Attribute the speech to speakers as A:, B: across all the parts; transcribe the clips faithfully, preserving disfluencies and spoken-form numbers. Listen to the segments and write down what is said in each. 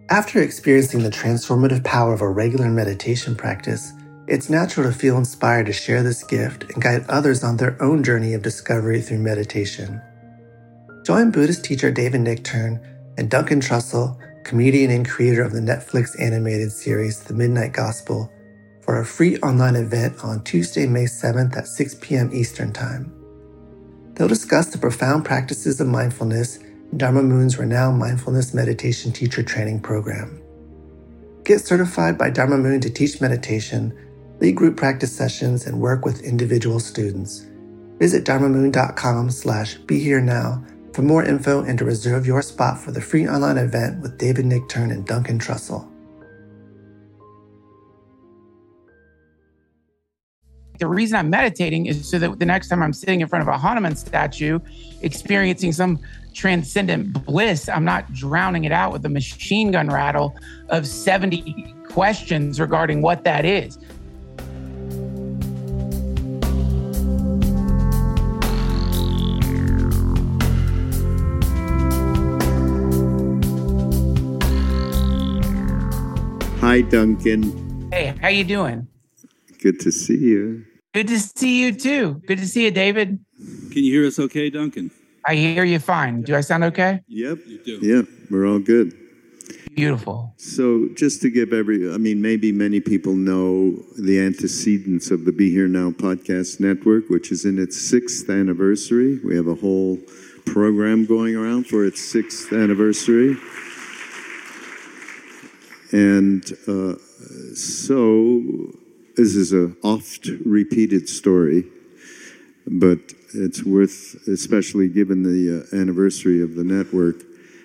A: After experiencing the transformative power of a regular meditation practice, it's natural to feel inspired to share this gift and guide others on their own journey of discovery through meditation. Join Buddhist teacher David Nichtern and Duncan Trussell, comedian and creator of the Netflix animated series The Midnight Gospel, for a free online event on Tuesday, May seventh at six p.m. Eastern Time. They'll discuss the profound practices of mindfulness in Dharma Moon's renowned mindfulness meditation teacher training program. Get certified by Dharma Moon to teach meditation, lead group practice sessions, and work with individual students. Visit dharmamoon.com slash be here now for more info and to reserve your spot for the free online event with David Nichtern and Duncan Trussell.
B: The reason I'm meditating is so that the next time I'm sitting in front of a Hanuman statue, experiencing some transcendent bliss, I'm not drowning it out with a machine gun rattle of seventy questions regarding what that is.
C: Hi, Duncan.
B: Hey, how you doing?
C: Good to see you.
B: Good to see you too. Good to see you, David.
D: Can you hear us okay, Duncan?
B: I hear you fine. Do I sound okay?
C: Yep.
D: You do.
C: Yep, we're all good.
B: Beautiful.
C: So just to give every, I mean, maybe many people know the antecedents of the Be Here Now podcast network, which is in its sixth anniversary. We have a whole program going around for its sixth anniversary. And uh, so this is a oft repeated story, but it's worth, especially given the uh, anniversary of the network.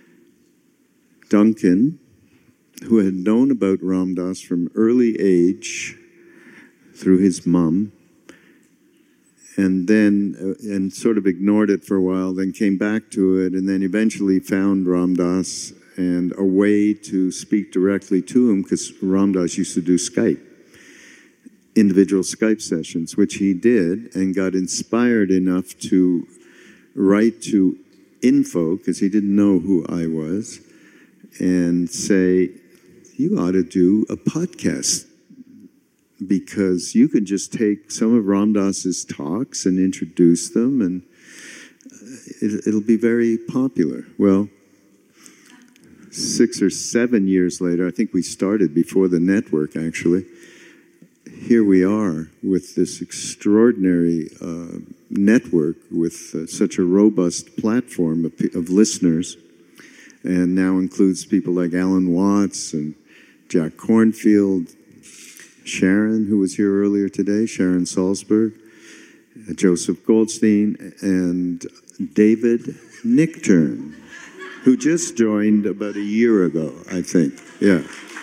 C: Duncan, who had known about Ram Dass from early age through his mom, and then uh, and sort of ignored it for a while, then came back to it, and then eventually found Ram Dass and a way to speak directly to him, because Ram Dass used to do Skype, individual Skype sessions, which he did, and got inspired enough to write to info, because he didn't know who I was, and say, you ought to do a podcast, because you could just take some of Ram Dass's talks and introduce them, and it, it'll be very popular. Well, six or seven years later, I think we started before the network, actually, here we are with this extraordinary uh, network with uh, such a robust platform of, of listeners, and now includes people like Alan Watts and Jack Cornfield, Sharon, who was here earlier today, Sharon Salzberg, uh, Joseph Goldstein, and David Nichtern, who just joined about a year ago, I think. Yeah.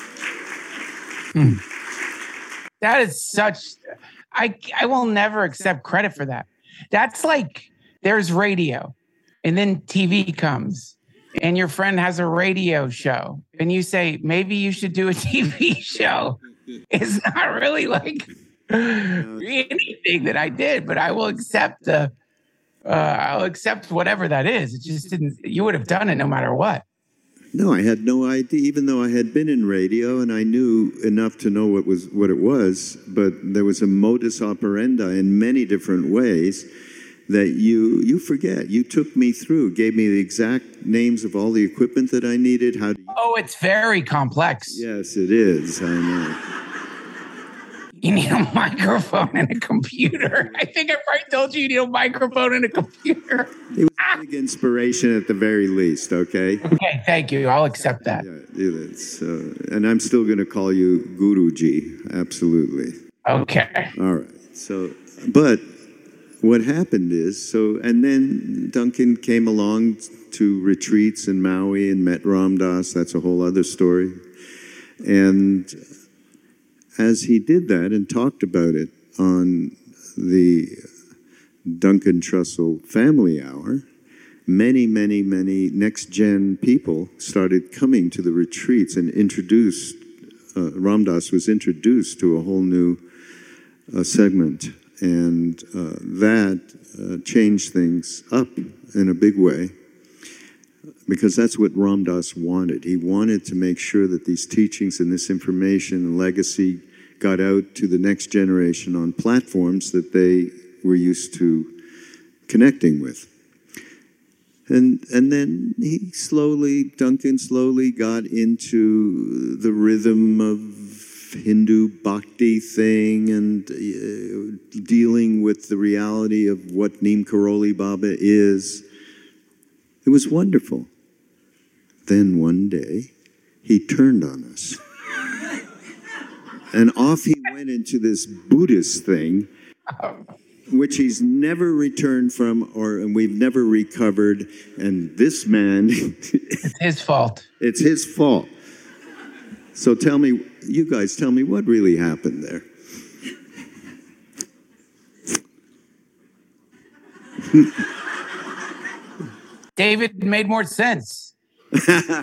B: Hmm. That is such, I, I will never accept credit for that. That's like, there's radio, and then T V comes, and your friend has a radio show, and you say, maybe you should do a T V show. It's not really like anything that I did, but I will accept the, uh, I'll accept whatever that is. It just didn't, you would have done it no matter what.
C: No, I had no idea, even though I had been in radio and I knew enough to know what was what it was, but there was a modus operandi in many different ways that you you forget. You took me through, gave me the exact names of all the equipment that I needed. How do you...
B: Oh, it's very complex.
C: Yes, it is. I know.
B: You need a microphone and a computer. I think I probably told you you need a microphone and a computer.
C: It was a big inspiration at the very least, okay?
B: Okay, thank you. I'll accept that.
C: Yeah, it's, uh, and I'm still going to call you Guruji, absolutely.
B: Okay.
C: All right. So, but what happened is, so, and then Duncan came along to retreats in Maui and met Ram Dass. That's a whole other story. And as he did that and talked about it on the Duncan Trussell Family Hour, many, many, many next-gen people started coming to the retreats and introduced, uh, Ram Dass was introduced to a whole new uh, segment. And uh, that uh, changed things up in a big way, because that's what Ram Dass wanted. He wanted to make sure that these teachings and this information and legacy got out to the next generation on platforms that they were used to connecting with. And and then he slowly, Duncan slowly got into the rhythm of Hindu bhakti thing and uh, dealing with the reality of what Neem Karoli Baba is. It was wonderful. Then one day, he turned on us. And off he went into this Buddhist thing, which he's never returned from, or and we've never recovered. And this man,
B: it's his fault.
C: It's his fault. So tell me, you guys, tell me what really happened there.
B: David made more sense.
C: uh,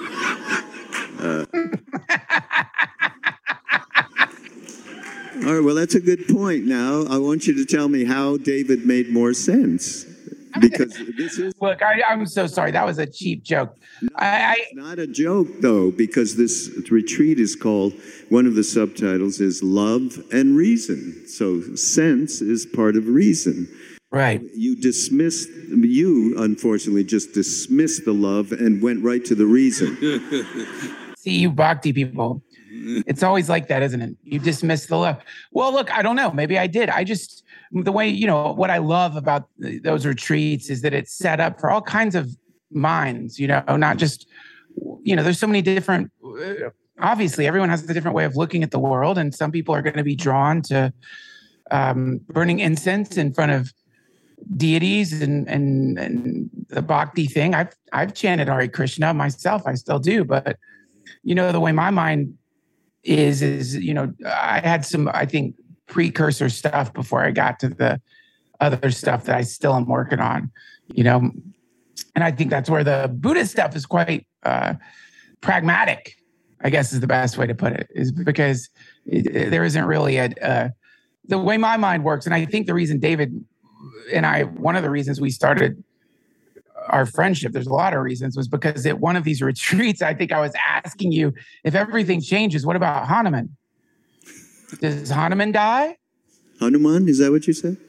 C: All right, well, that's a good point. Now, I want you to tell me how David made more sense. Because this is...
B: Look, I, I'm so sorry. That was a cheap joke.
C: No,
B: I,
C: it's not a joke, though, because this retreat is called, one of the subtitles is Love and Reason. So sense is part of reason.
B: Right.
C: You dismissed, you, unfortunately, just dismissed the love and went right to the reason.
B: See, you bhakti people. It's always like that, isn't it? You dismiss the love. Well, look, I don't know. Maybe I did. I just, the way, you know, what I love about those retreats is that it's set up for all kinds of minds, you know, not just, you know, there's so many different, obviously everyone has a different way of looking at the world. And some people are going to be drawn to um, burning incense in front of deities and, and, and the bhakti thing. I've, I've chanted Hare Krishna myself. I still do. But, you know, the way my mind is, is, you know, I had some, I think, precursor stuff before I got to the other stuff that I still am working on, you know, and I think that's where the Buddhist stuff is quite uh, pragmatic, I guess is the best way to put it, is because it, there isn't really a, uh, the way my mind works. And I think the reason David and I, one of the reasons we started our friendship, there's a lot of reasons, was because at one of these retreats, I think I was asking you, if everything changes, what about Hanuman? Does Hanuman die?
C: Hanuman, is that what you said?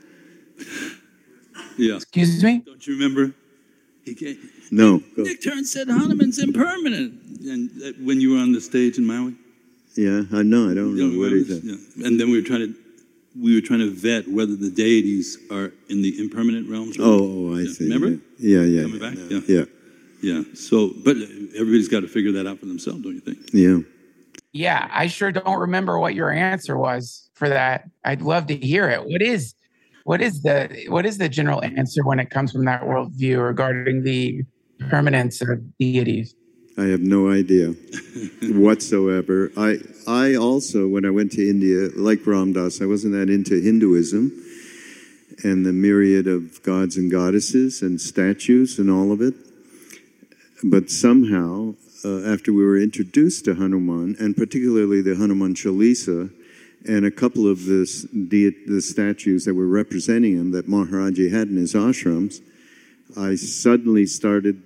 D: Yeah.
B: Excuse me?
D: Don't you remember? He came,
C: no. Go.
D: Nick Turn said Hanuman's impermanent. And uh, when you were on the stage in Maui?
C: Yeah, I know. I don't
D: you
C: know what he said.
D: Yeah. And then we were trying to we were trying to vet whether the deities are in the impermanent realms.
C: Oh, oh, I
D: yeah.
C: see.
D: Remember?
C: Yeah, yeah.
D: Coming
C: yeah,
D: back?
C: Yeah.
D: Yeah.
C: yeah.
D: Yeah. So, but everybody's got to figure that out for themselves, don't you think?
C: Yeah.
B: Yeah, I sure don't remember what your answer was for that. I'd love to hear it. What is, what is the, what is the general answer when it comes from that worldview regarding the permanence of deities?
C: I have no idea whatsoever. I I also, when I went to India, like Ram Dass, I wasn't that into Hinduism and the myriad of gods and goddesses and statues and all of it. But somehow, uh, after we were introduced to Hanuman, and particularly the Hanuman Chalisa, and a couple of the, the, the statues that were representing him that Maharaji had in his ashrams, I suddenly started...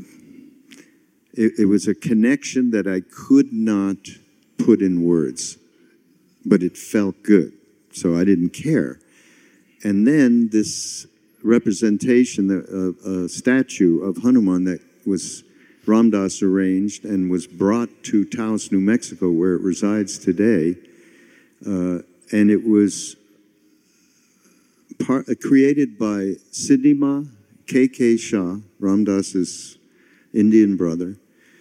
C: It, it was a connection that I could not put in words, but it felt good, so I didn't care. And then this representation, a, a statue of Hanuman that was Ram Dass arranged and was brought to Taos, New Mexico, where it resides today, uh, and it was part, uh, created by Siddhima K K Shah, Ram Dass's Indian brother,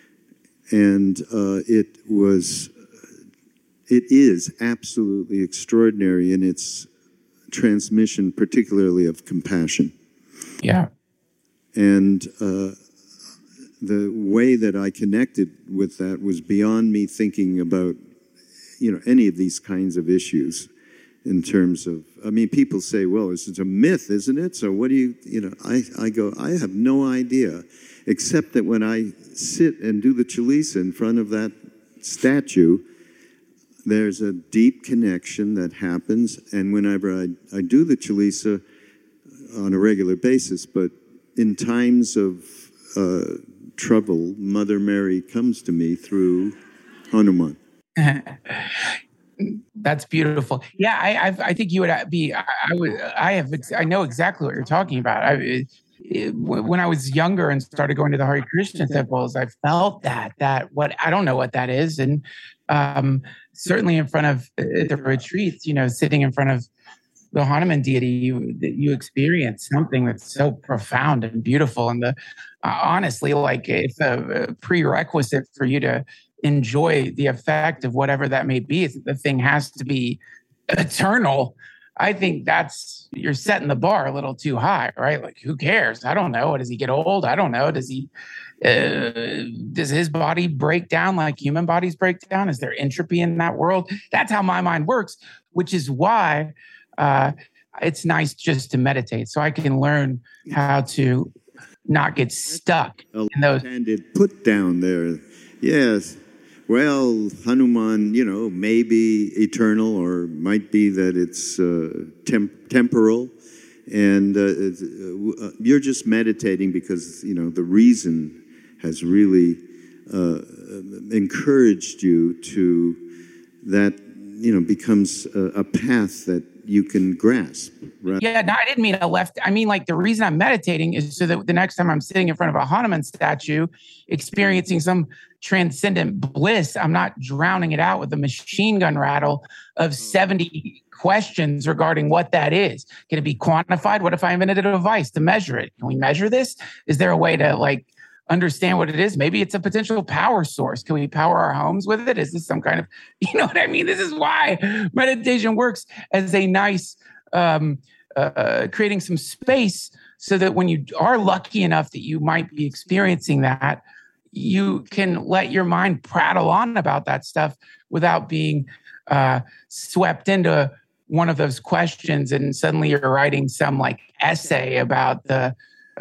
C: and uh, it was, it is absolutely extraordinary in its transmission, particularly of compassion.
B: Yeah.
C: And uh, the way that I connected with that was beyond me thinking about, you know, any of these kinds of issues in terms of, I mean, people say, well, this is a myth, isn't it? So what do you, you know, I, I go, I have no idea. Except that when I sit and do the Chalisa in front of that statue, there's a deep connection that happens. And whenever I, I do the Chalisa on a regular basis, but in times of uh, trouble, Mother Mary comes to me through Hanuman.
B: That's beautiful. Yeah, I, I, I think you would be. I, I would. I have. I know exactly what you're talking about. I, it, it, when I was younger and started going to the Hare Krishna temples, I felt that. That what I don't know what that is, and um, certainly in front of the retreats, you know, sitting in front of the Hanuman deity, you you experience something that's so profound and beautiful. And the uh, honestly, like it's a prerequisite for you to enjoy the effect of whatever that may be. The thing has to be eternal. I think that's, you're setting the bar a little too high, right? Like, who cares? I don't know. Does he get old? I don't know. Does he, uh, does his body break down like human bodies break down? Is there entropy in that world? That's how my mind works, which is why uh, it's nice just to meditate. So I can learn how to not get stuck in those.
C: And it put down there. Yes. Well, Hanuman, you know, may be eternal or might be that it's uh, temp- temporal. And uh, uh, you're just meditating because, you know, the reason has really uh, encouraged you to, that, you know, becomes a, a path that you can grasp, right?
B: Yeah, no, I didn't mean a left. I mean, like, the reason I'm meditating is so that the next time I'm sitting in front of a Hanuman statue, experiencing some transcendent bliss, I'm not drowning it out with a machine gun rattle of seventy questions regarding what that is. Can it be quantified? What if I invented a device to measure it? Can we measure this? Is there a way to, like, understand what it is? Maybe it's a potential power source. Can we power our homes with it? Is this some kind of, you know what I mean? This is why meditation works as a nice, um, uh, creating some space so that when you are lucky enough that you might be experiencing that, you can let your mind prattle on about that stuff without being uh, swept into one of those questions. And suddenly you're writing some like essay about the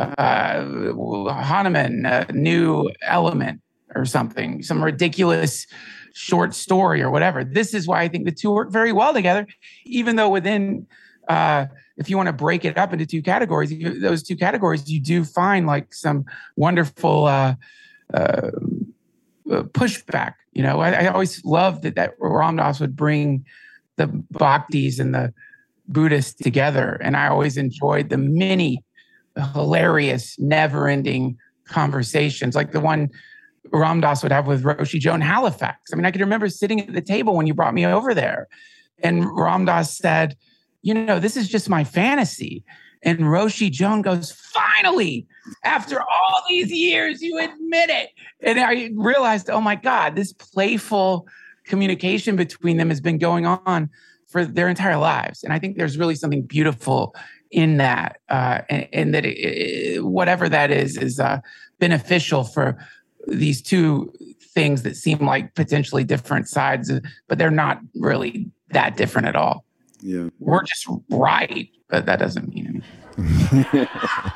B: uh, Hanuman, a new element or something, some ridiculous short story or whatever. This is why I think the two work very well together, even though within, uh, if you want to break it up into two categories, you, those two categories, you do find like some wonderful uh, uh, pushback. You know, I, I always loved that, that Ram Dass would bring the Bhaktis and the Buddhists together. And I always enjoyed the many hilarious, never-ending conversations, like the one Ram Dass would have with Roshi Joan Halifax. I mean, I can remember sitting at the table when you brought me over there, and Ram Dass said, you know, this is just my fantasy. And Roshi Joan goes, finally, after all these years, you admit it. And I realized, oh my God, this playful communication between them has been going on for their entire lives. And I think there's really something beautiful in that, uh, and, and that it, it, whatever that is, is uh, beneficial for these two things that seem like potentially different sides, but they're not really that different at all.
C: Yeah,
B: we're just right, but that doesn't mean anything.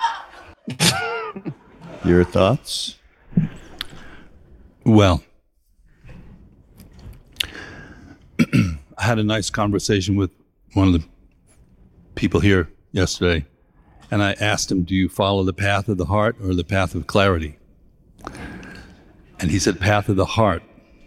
E: Your thoughts?
D: Well, I had a nice conversation with one of the people here yesterday, and I asked him, do you follow the path of the heart or the path of clarity? And he said, path of the heart.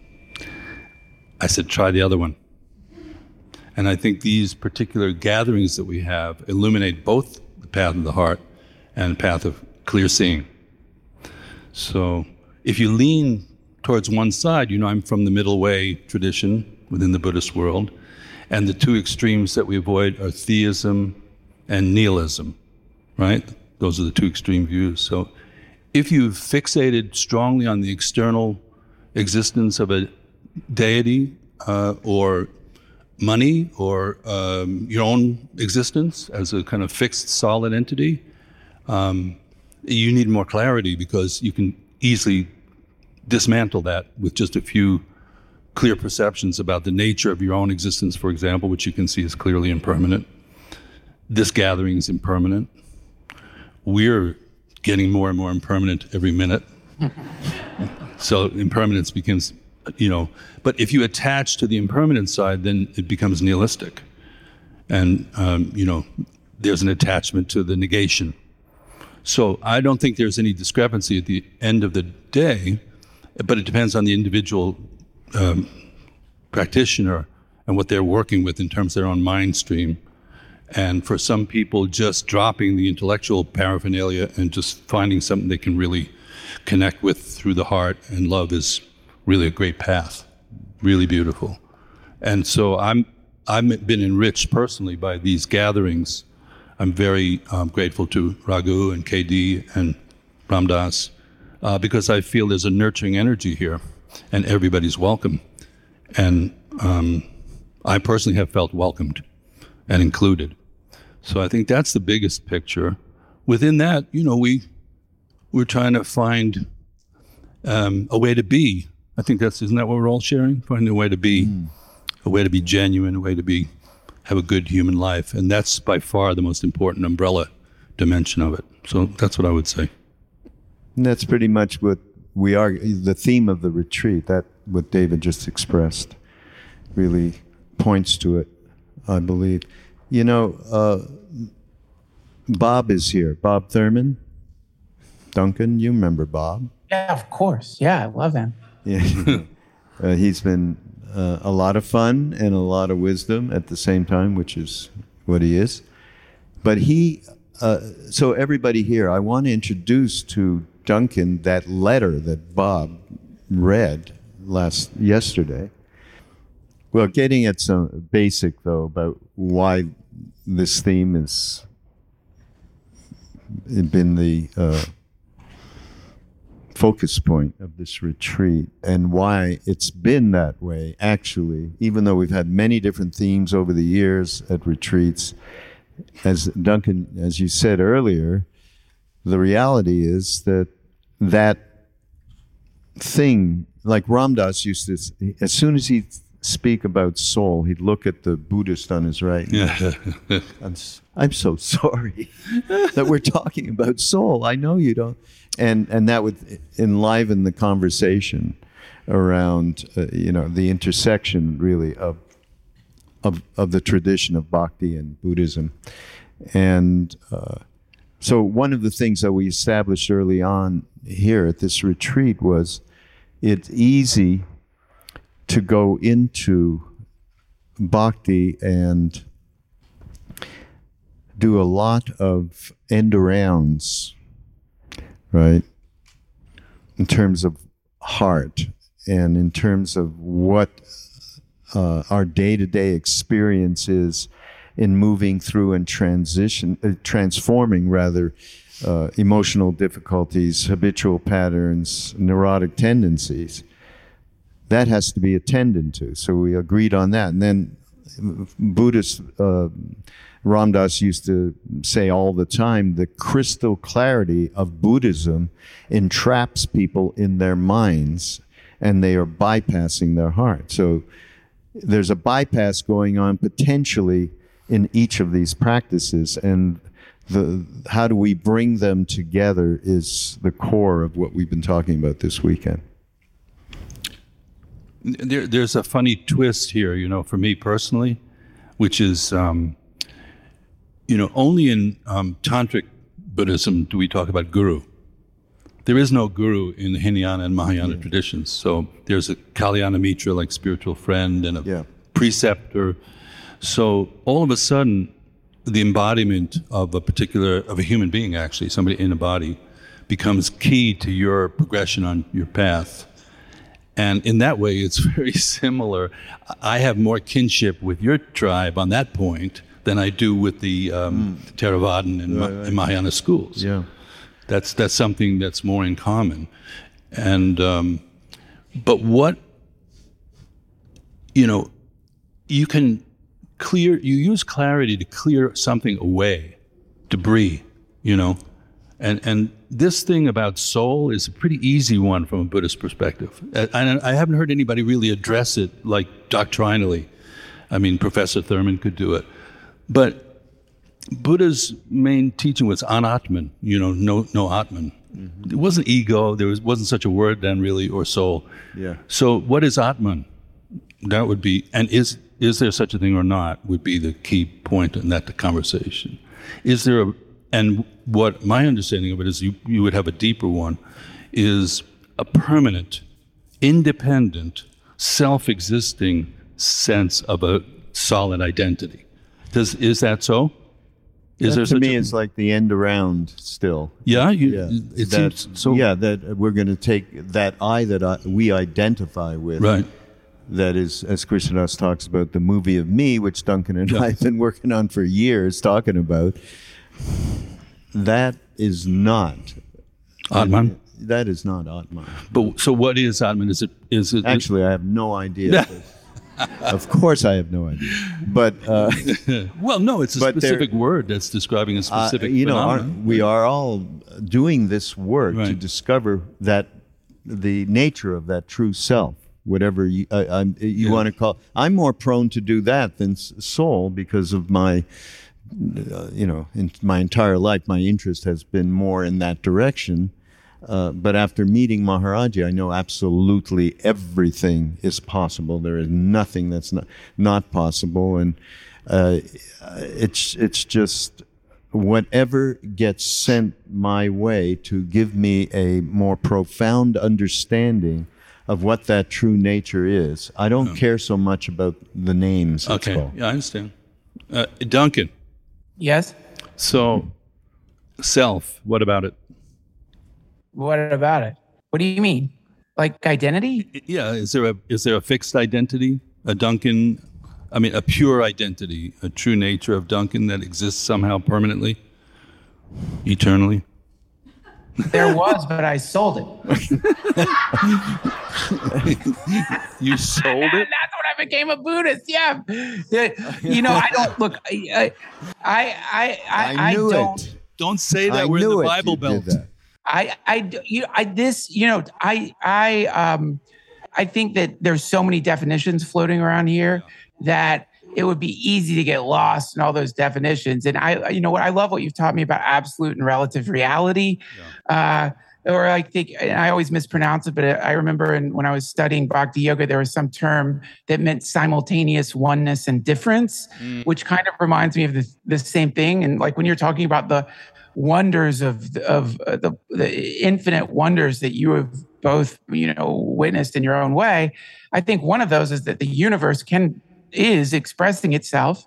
D: I said, try the other one. And I think these particular gatherings that we have illuminate both the path of the heart and the path of clear seeing. So if you lean towards one side, you know, I'm from the middle way tradition within the Buddhist world, and the two extremes that we avoid are theism and nihilism, right? Those are the two extreme views. So if you've fixated strongly on the external existence of a deity uh, or money or um, your own existence as a kind of fixed, solid entity, um, you need more clarity, because you can easily dismantle that with just a few clear perceptions about the nature of your own existence, for example, which you can see is clearly impermanent. This gathering is impermanent. We're getting more and more impermanent every minute. So impermanence becomes, you know, but if you attach to the impermanent side, then it becomes nihilistic. And, um, you know, there's an attachment to the negation. So I don't think there's any discrepancy at the end of the day, but it depends on the individual um, practitioner and what they're working with in terms of their own mind stream. And for some people, just dropping the intellectual paraphernalia and just finding something they can really connect with through the heart and love is really a great path, really beautiful. And so I'm, I've been enriched personally by these gatherings. I'm very um, grateful to Raghu and K D and Ram Dass uh, because I feel there's a nurturing energy here and everybody's welcome. And um, I personally have felt welcomed and included. So I think that's the biggest picture. Within that, you know, we, we're trying to find um, a way to be. I think that's, isn't that what we're all sharing? Finding a way to be, mm. a way to be genuine, a way to be, have a good human life. And that's by far the most important umbrella dimension of it. So that's what I would say.
C: And that's pretty much what we are, the theme of the retreat, that what David just expressed really points to it, I believe. You know, uh, Bob is here. Bob Thurman. Duncan, you remember Bob?
B: Yeah, of course. Yeah, I love him.
C: Yeah, uh, he's been uh, a lot of fun and a lot of wisdom at the same time, which is what he is. But he, uh, so everybody here, I want to introduce to Duncan that letter that Bob read last yesterday. Well, getting at some basic, though, about why this theme has been the uh, focus point of this retreat and why it's been that way, actually, even though we've had many different themes over the years at retreats. As Duncan, as you said earlier, the reality is that that thing, like Ram Dass used to, as soon as he speak about soul, he'd look at the Buddhist on his right.
D: Yeah.
C: I'm, I'm so sorry that we're talking about soul. I know you don't. And and that would enliven the conversation around, uh, you know, the intersection, really, of, of, of the tradition of Bhakti and Buddhism. And uh, so one of the things that we established early on here at this retreat was it's easy to go into Bhakti and do a lot of end arounds, right? In terms of heart and in terms of what uh, our day-to-day experience is in moving through and transition, uh, transforming rather, uh, emotional difficulties, habitual patterns, neurotic tendencies. That has to be attended to. So we agreed on that. And then Buddhist, uh, Ram Dass used to say all the time, the crystal clarity of Buddhism entraps people in their minds and they are bypassing their heart. So there's a bypass going on potentially in each of these practices, and the how do we bring them together is the core of what we've been talking about this weekend.
D: There, there's a funny twist here, you know, for me personally, which is, um, you know, only in um, Tantric Buddhism do we talk about guru. There is no guru in the Hinayana and Mahayana yeah. traditions. So there's a Kalyana Mitra, like spiritual friend, and a yeah. preceptor. So all of a sudden, the embodiment of a particular, of a human being, actually, somebody in a body, becomes key to your progression on your path. And in that way, it's very similar. I have more kinship with your tribe on that point than I do with the um, mm. Theravadan and, right, right. and Mahayana schools.
C: Yeah,
D: that's that's something that's more in common. And um, but what you know, you can clear. You use clarity to clear something away, debris. You know. And and this thing about soul is a pretty easy one from a Buddhist perspective. And I haven't heard anybody really address it like doctrinally. I mean, Professor Thurman could do it. But Buddha's main teaching was anatman, you know, no no atman. Mm-hmm. It wasn't ego, there was, wasn't such a word then really, or soul.
C: Yeah.
D: So what is atman? That would be, and is is there such a thing or not, would be the key point in that conversation. Is there a and what my understanding of it is, you, you would have a deeper one, is a permanent, independent, self-existing sense of a solid identity. Does is that so? Is
C: That
D: there
C: to
D: such
C: me,
D: a,
C: it's like the end around still.
D: yeah, you,
C: Yeah,
D: it
C: that,
D: seems so.
C: yeah, that we're going to take that I that I, we identify with.
D: Right.
C: That is, as Krishnadas talks about, the movie of me, which Duncan and
D: Yeah.
C: I have been working on for years, talking about. That is not
D: Atman.
C: That is not Atman.
D: But so, what is Atman? Is it? Is it?
C: Actually, I have no idea. Of course, I have no idea. But uh,
D: well, no, it's a
C: but there-
D: specific word that's describing a
C: uh,
D: specific
C: you know, our,
D: phenomenon.
C: we are all doing this work to
D: Right.
C: discover that the nature of that true self, whatever you, uh, I'm, you
D: Yeah.
C: want to call. I'm more prone to do that than s- soul because of my, uh, you know, in my entire life, my interest has been more in that direction. Uh, but after meeting Maharaji, I know absolutely everything is possible. There is nothing that's not not possible, and uh, it's it's just whatever gets sent my way to give me a more profound understanding of what that true nature is. I don't care so much about the names. it's
D: Okay,
C: called.
D: yeah, I understand. Uh, Duncan,
B: Yes.
D: so self, what about it?
B: What about it? What do you mean? Like identity?
D: Yeah, is there a is there a fixed identity, a Duncan? I mean, a pure identity, a true nature of Duncan that exists somehow permanently, eternally.
B: There was, but I sold it.
D: You sold it.
B: That's when I became a Buddhist. Yeah. The- you know, I don't look. I, I, I, I,
C: I knew
B: don't.
C: it.
D: Don't say that
C: I
D: we're in
C: knew
D: the
C: it,
D: Bible
C: you
D: Belt.
C: did that.
B: I, I, you, I, this, you know, I, I, um, I think that there's so many definitions floating around here that it would be easy to get lost in all those definitions. And I, you know what, I love what you've taught me about absolute and relative reality. Uh, or I think, and I always mispronounce it, but I remember in, when I was studying Bhakti Yoga, there was some term that meant simultaneous oneness and difference, which kind of reminds me of the, the same thing. And like when you're talking about the wonders of of uh, the, the infinite wonders that you have both, you know, witnessed in your own way, I think one of those is that the universe can is expressing itself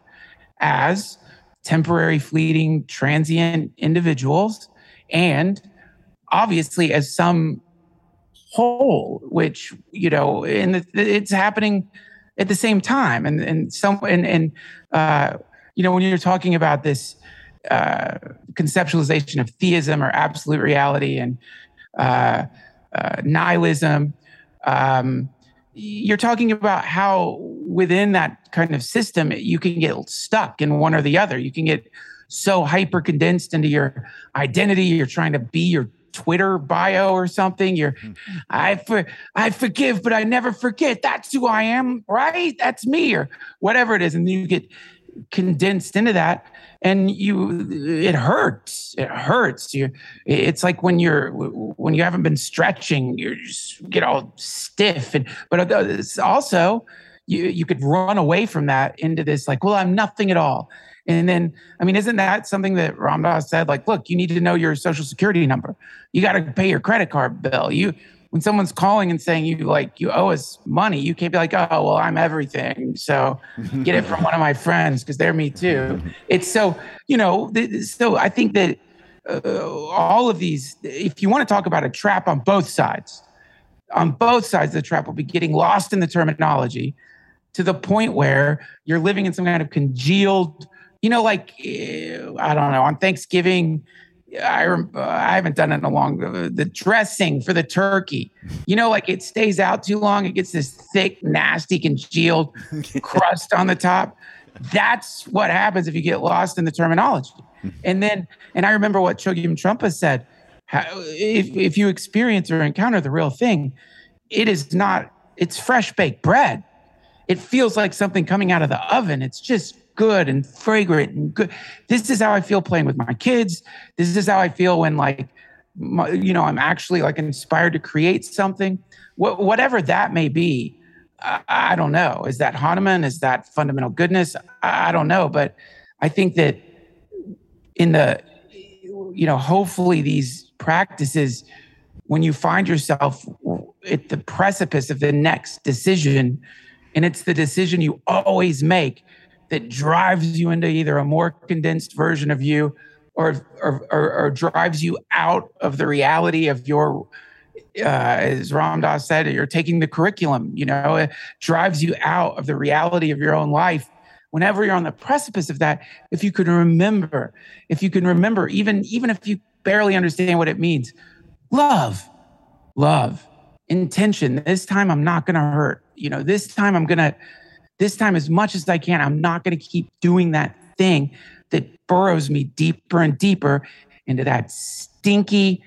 B: as temporary, fleeting, transient individuals, and obviously as some whole, which, you know, and the, it's happening at the same time, and and some and and uh, you know, when you're talking about this uh, conceptualization of theism or absolute reality and uh, uh, nihilism, um, you're talking about how within that kind of system you can get stuck in one or the other. You can get so hyper condensed into your identity. You're trying to be your Twitter bio or something. You're, I for, I forgive, but I never forget. That's who I am, right? That's me, or whatever it is, and then you get condensed into that, and you, it hurts. It hurts. You, it's like when you're when you haven't been stretching, you just get all stiff. And but it's also you you could run away from that into this like, well, I'm nothing at all. And then, I mean, isn't that something that Ram Dass said? Like, look, you need to know your social security number. You got to pay your credit card bill. You, when someone's calling and saying you like you owe us money, you can't be like, oh, well, I'm everything, so get it from one of my friends because they're me too. It's so, you know, th- so I think that uh, all of these, if you want to talk about a trap on both sides, on both sides of the trap will be getting lost in the terminology to the point where you're living in some kind of congealed. You know, like, I don't know, on Thanksgiving, I rem- uh, I haven't done it in a long, uh, the dressing for the turkey, you know, like it stays out too long. It gets this thick, nasty, congealed crust on the top. That's what happens if you get lost in the terminology. And then, and I remember what Chogyam Trungpa said, how, if, if you experience or encounter the real thing, it is not, it's fresh baked bread. It feels like something coming out of the oven. It's just good and fragrant and good. This is how I feel playing with my kids. This is how I feel when, like, my, you know, I'm actually like inspired to create something. Wh- whatever that may be, I, I don't know. Is that Hanuman? Is that fundamental goodness? I, I don't know. But I think that in the you know, hopefully these practices, when you find yourself at the precipice of the next decision, and it's the decision you always make that drives you into either a more condensed version of you or or, or, or drives you out of the reality of your, uh, as Ram Dass said, you're taking the curriculum, you know, it drives you out of the reality of your own life. Whenever you're on the precipice of that, if you can remember, if you can remember, even, even if you barely understand what it means, love, love, intention. This time I'm not going to hurt. You know, this time I'm going to, this time as much as I can, I'm not going to keep doing that thing that burrows me deeper and deeper into that stinky,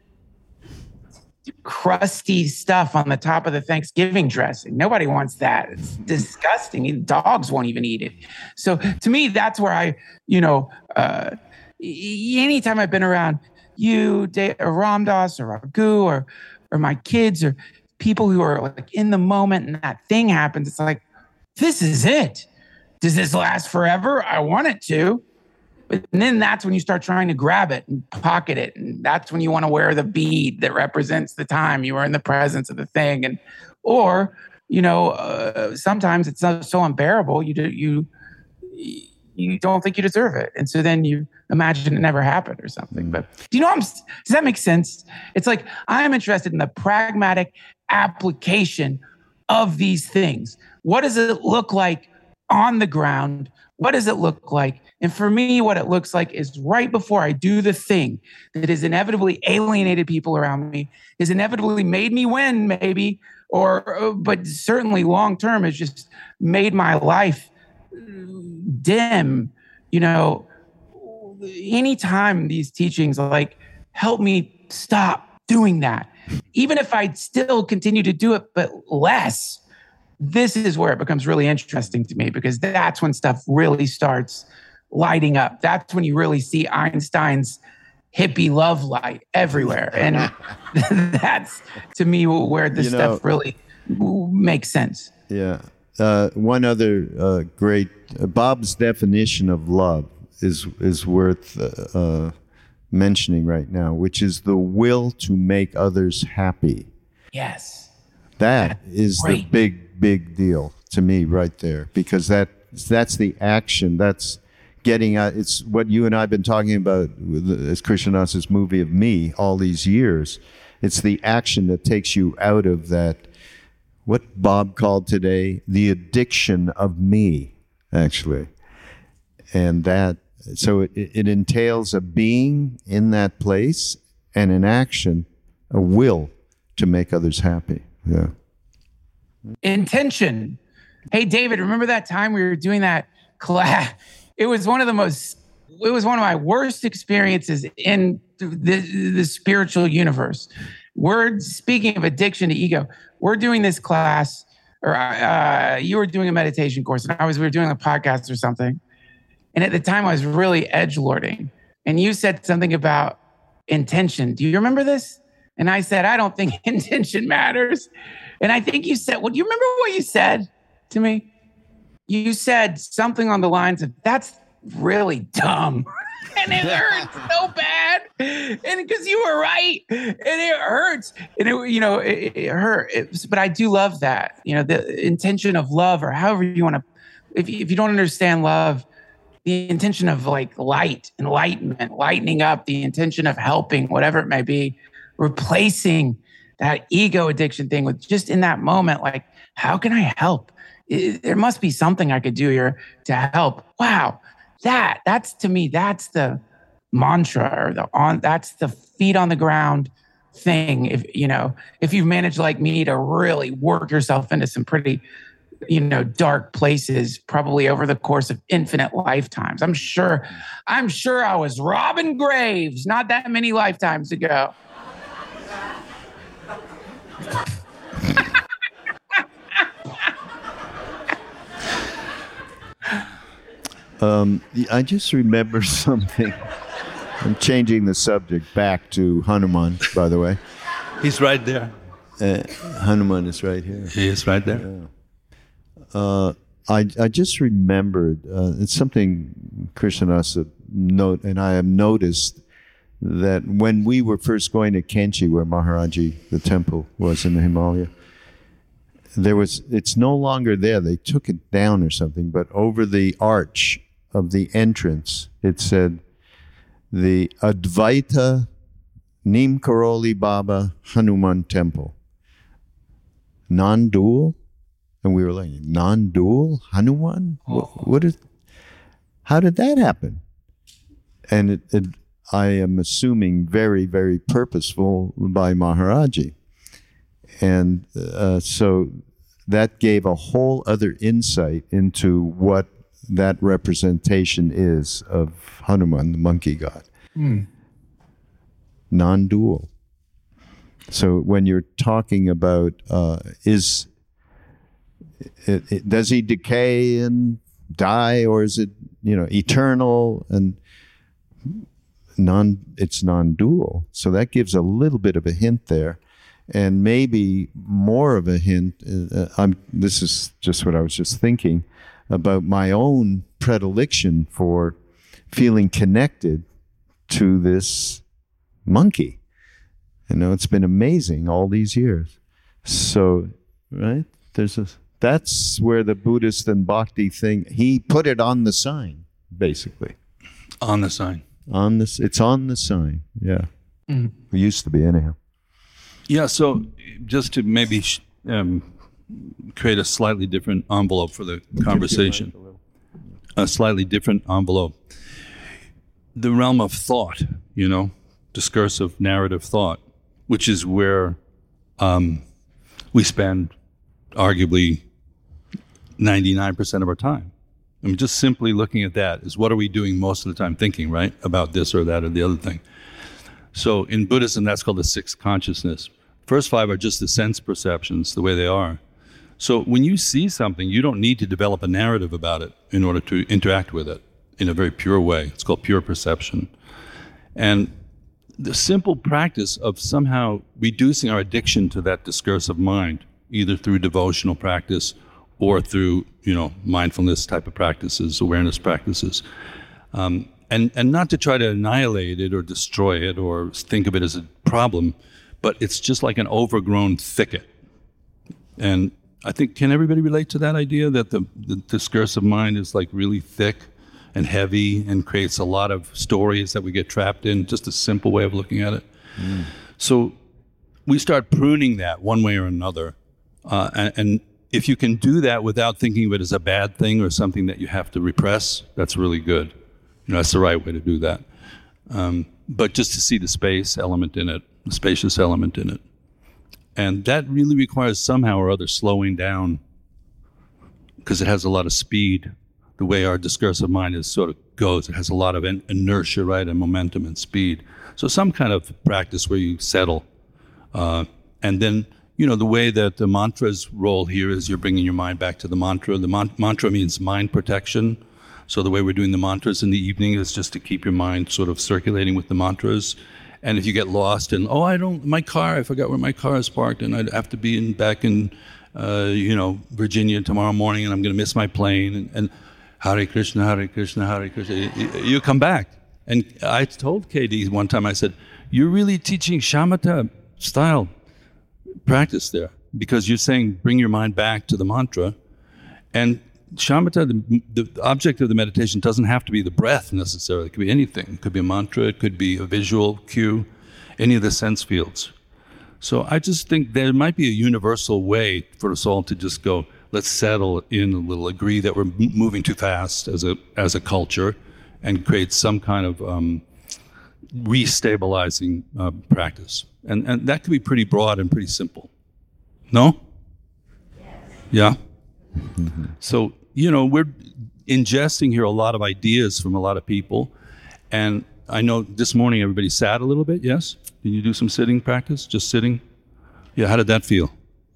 B: crusty stuff on the top of the Thanksgiving dressing. Nobody wants that. It's disgusting. Dogs won't even eat it. So to me, that's where I, you know, uh, anytime I've been around you, or Ram Dass or Raghu or, or my kids or people who are like in the moment and that thing happens, it's like, this is it. Does this last forever? I want it to. But then that's when you start trying to grab it and pocket it. And that's when you want to wear the bead that represents the time you were in the presence of the thing. And, or, you know, uh, sometimes it's so, so unbearable, you do, you, you don't think you deserve it. And so then you imagine it never happened or something. But do you know, I'm, does that make sense? It's like, I'm interested in the pragmatic application of these things. What does it look like on the ground? What does it look like? And for me, what it looks like is right before I do the thing that has inevitably alienated people around me, has inevitably made me win, maybe, or, but certainly long-term has just made my life dim. You know, anytime these teachings like help me stop doing that, even if I still continue to do it, but less, this is where it becomes really interesting to me, because that's when stuff really starts lighting up. That's when you really see Einstein's hippie love light everywhere. And that's, to me, where this you know, stuff really makes sense.
C: Yeah. Uh, one other uh, great, uh, Bob's definition of love is, is worth uh, uh, mentioning right now, which is the will to make others happy.
B: Yes.
C: That is great. The big, big deal to me right there, because that that's the action. That's getting out. It's what you and I have been talking about with, as Krishna Das's movie of Me all these years. It's the action that takes you out of that, what Bob called today, the addiction of me, actually. And that, so it, it entails a being in that place and an action, a will to make others happy. Yeah.
B: Intention. Hey, David, remember that time we were doing that class? It was one of the most, it was one of my worst experiences in the, the spiritual universe. We're speaking of addiction to ego. We're doing this class, or uh, you were doing a meditation course, and I was, we were doing a podcast or something. And at the time I was really edgelording. And you said something about intention. Do you remember this? And I said, I don't think intention matters. And I think you said, well, do you remember what you said to me? You said something on the lines of, that's really dumb. And it hurts so bad. And because you were right. And it hurts. And, it, you know, it, it hurt. It was, but I do love that. You know, the intention of love, or however you want to, if you, if you don't understand love, the intention of like light, enlightenment, lightening up, the intention of helping, whatever it may be, replacing that ego addiction thing with just in that moment, like, how can I help? It, there must be something I could do here to help. Wow. That, that's to me, that's the mantra, or the on, that's the feet on the ground thing. If, you know, if you've managed like me to really work yourself into some pretty, you know, dark places, probably over the course of infinite lifetimes. I'm sure, I'm sure I was Robin Graves not that many lifetimes ago.
C: um, I just remember something. I'm changing the subject back to Hanuman, by the way.
D: He's right there.
C: Uh, Hanuman is right here.
D: He is right there.
C: Yeah. Uh, I I just remembered, uh, it's something Krishna Das note, and I have noticed that when we were first going to Kenchi, where Maharaji, the temple, was in the Himalaya, there was, it's no longer there. They took it down or something, but over the arch of the entrance, it said, the Advaita Neem Karoli Baba Hanuman Temple. Non-dual? And we were like, non-dual Hanuman?
B: Oh.
C: What, what is, how did that happen? And it, it, I am assuming very, very purposeful by Maharaji. And uh, so that gave a whole other insight into what that representation is of Hanuman, the monkey god.
B: Mm.
C: Non-dual. So when you're talking about, uh, is, it, it, does he decay and die, or is it, you know, eternal and non, it's non-dual. So that gives a little bit of a hint there. And maybe more of a hint, uh, I'm, this is just what I was just thinking, about my own predilection for feeling connected to this monkey. You know, it's been amazing all these years. So, right, there's a, that's where the Buddhist and Bhakti thing, he put it on the sign, basically.
D: On the sign.
C: On this, it's on the sign, yeah.
B: Mm.
C: It used to be, anyhow.
D: Yeah, so just to maybe sh- um, create a slightly different envelope for the conversation, a slightly different envelope. The realm of thought, you know, discursive narrative thought, which is where um, we spend arguably ninety-nine percent of our time. I mean, just simply looking at that is what are we doing most of the time thinking, right, about this or that or the other thing. So in Buddhism, that's called the sixth consciousness. First five are just the sense perceptions, the way they are. So when you see something, you don't need to develop a narrative about it in order to interact with it in a very pure way. It's called pure perception. And the simple practice of somehow reducing our addiction to that discursive mind, either through devotional practice or through, you know, mindfulness type of practices, awareness practices, um, and, and not to try to annihilate it or destroy it or think of it as a problem, but it's just like an overgrown thicket. And I think, can everybody relate to that idea that the, the discursive mind is like really thick and heavy and creates a lot of stories that we get trapped in, just a simple way of looking at it? Mm. So we start pruning that one way or another. Uh, and, and if you can do that without thinking of it as a bad thing or something that you have to repress, that's really good. You know, that's the right way to do that. Um, but just to see the space element in it, the spacious element in it. And that really requires somehow or other slowing down, because it has a lot of speed. The way our discursive mind is sort of goes, it has a lot of in- inertia, right, and momentum and speed. So some kind of practice where you settle. Uh, and then, you know, the way that the mantra's role here is you're bringing your mind back to the mantra. The man- mantra means mind protection. So the way we're doing the mantras in the evening is just to keep your mind sort of circulating with the mantras. And if you get lost in, oh, I don't, my car, I forgot where my car is parked, and I'd have to be in back in, uh, you know, Virginia tomorrow morning, and I'm going to miss my plane, and, and Hare Krishna, Hare Krishna, Hare Krishna, you, you come back. And I told K D one time, I said, you're really teaching shamatha style practice there, because you're saying bring your mind back to the mantra. And shamatha, the, the object of the meditation doesn't have to be the breath necessarily. It could be anything. It could be a mantra. It could be a visual cue, any of the sense fields. So I just think there might be a universal way for us all to just go, let's settle in a little, agree that we're m- moving too fast as a as a culture, and create some kind of um, restabilizing uh, practice. And, and that could be pretty broad and pretty simple. No? Yes. Yeah? Mm-hmm. So, you know, we're ingesting here a lot of ideas from a lot of people. And I know this morning everybody sat a little bit, yes? Did you do some sitting practice? Just sitting? Yeah, how did that feel?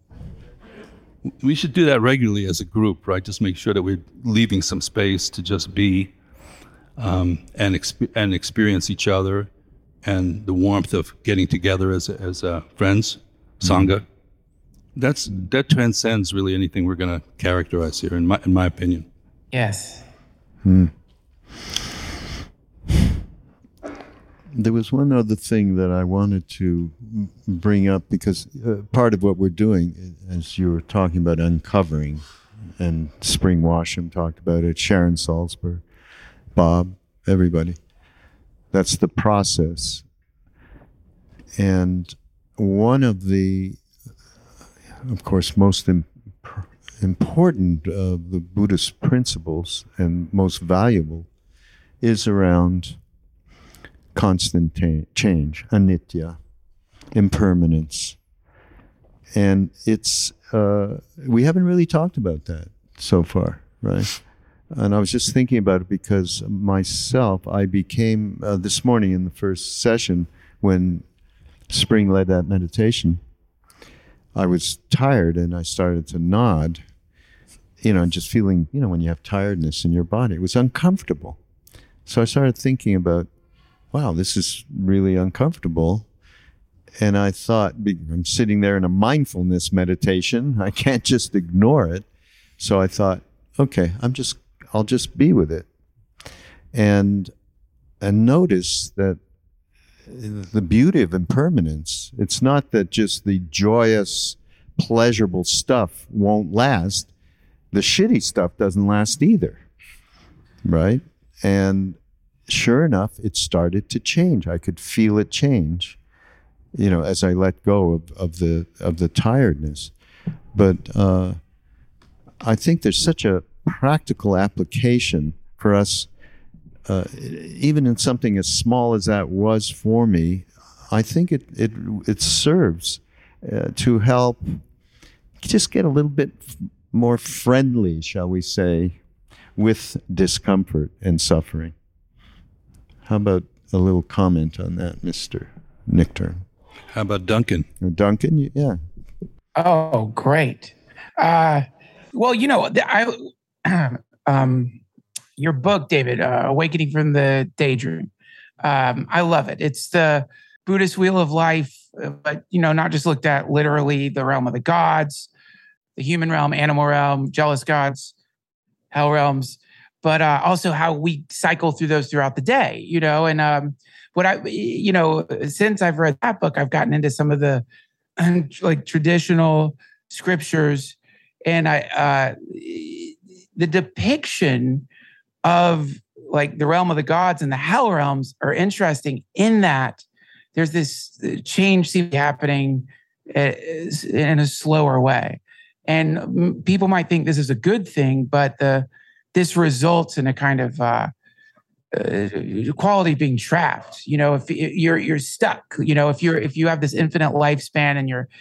D: We should do that regularly as a group, right? Just make sure that we're leaving some space to just be um, and, exp- and experience each other, and the warmth of getting together as as uh, friends, Sangha. Mm-hmm. That's that transcends really anything we're going to characterize here, in my in my opinion.
B: Yes.
C: Hmm. there was one other thing that I wanted to bring up, because uh, part of what we're doing, as you were talking about uncovering, and Spring Washam talked about it, Sharon Salzberg, Bob, everybody, that's the process. And one of the, of course, most imp- important of the Buddhist principles and most valuable is around constant ta- change, anitya, impermanence. And it's, uh, we haven't really talked about that so far, right? And I was just thinking about it because myself, I became, uh, this morning in the first session, when Spring led that meditation, I was tired and I started to nod, you know, just feeling, you know, when you have tiredness in your body, it was uncomfortable. So I started thinking about, wow, this is really uncomfortable. And I thought, I'm sitting there in a mindfulness meditation. I can't just ignore it. So I thought, okay, I'm just, I'll just be with it. And, and notice that the beauty of impermanence, it's not that just the joyous, pleasurable stuff won't last. The shitty stuff doesn't last either, right? And sure enough, it started to change. I could feel it change, you know, as I let go of, of the of the tiredness. But uh, I think there's such a practical application for us, uh, even in something as small as that was for me. I think it it it serves uh, to help just get a little bit more friendly, shall we say, with discomfort and suffering. How about a little comment on that, Mister Nichtern?
D: How about Duncan?
C: Duncan, yeah.
B: Oh, great. Uh, well, you know, I, um, your book, David, uh, Awakening from the Daydream. Um, I love it. It's the Buddhist wheel of life, but, you know, not just looked at literally the realm of the gods, the human realm, animal realm, jealous gods, hell realms, but uh, also how we cycle through those throughout the day, you know, and um, what I, you know, since I've read that book, I've gotten into some of the like traditional scriptures, and I, uh, the depiction of like the realm of the gods and the hell realms are interesting in that there's this change seems to be happening in a slower way. And people might think this is a good thing, but the this results in a kind of uh, uh, quality being trapped. You know, if you're you're stuck. You know, if you're if you have this infinite lifespan and you're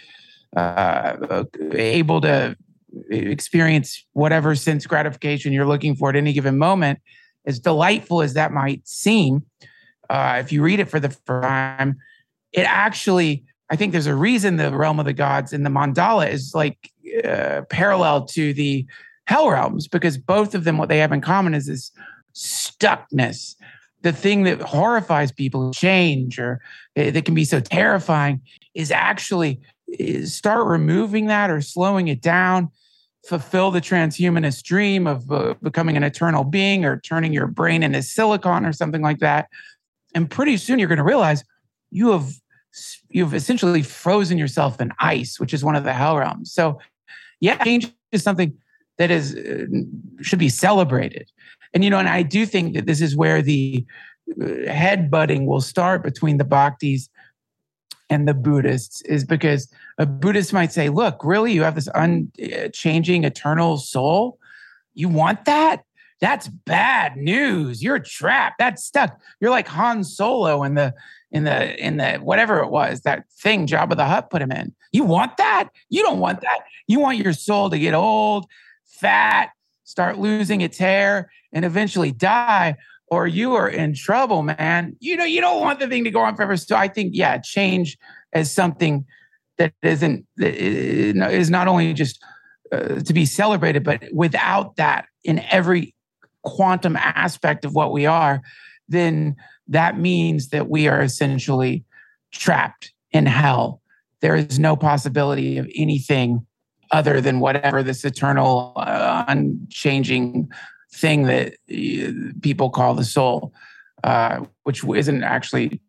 B: uh, able to experience whatever sense gratification you're looking for at any given moment, as delightful as that might seem, uh, if you read it for the first time, it actually, I think there's a reason the realm of the gods in the mandala is like uh, parallel to the hell realms, because both of them, what they have in common is this stuckness. The thing that horrifies people, change, or that can be so terrifying, is actually is start removing that or slowing it down, fulfill the transhumanist dream of uh, becoming an eternal being or turning your brain into silicon or something like that. And pretty soon you're going to realize you have you've essentially frozen yourself in ice, which is one of the hell realms. So yeah, change is something that is uh, should be celebrated. And, you know, and I do think that this is where the headbutting will start between the Bhaktis and the Buddhists, is because a Buddhist might say, look, really, you have this unchanging eternal soul? You want that? That's bad news. You're trapped. That's stuck. You're like Han Solo in the, in the, in the, whatever it was, that thing Jabba the Hutt put him in. You want that? You don't want that. You want your soul to get old, fat, start losing its hair, and eventually die, or you are in trouble, man. You know, you don't want the thing to go on forever. So I think, yeah, change as something that isn't, that is not only just uh, to be celebrated, but without that in every quantum aspect of what we are, then that means that we are essentially trapped in hell. There is no possibility of anything other than whatever this eternal, uh, unchanging thing that uh, people call the soul, uh, which isn't actually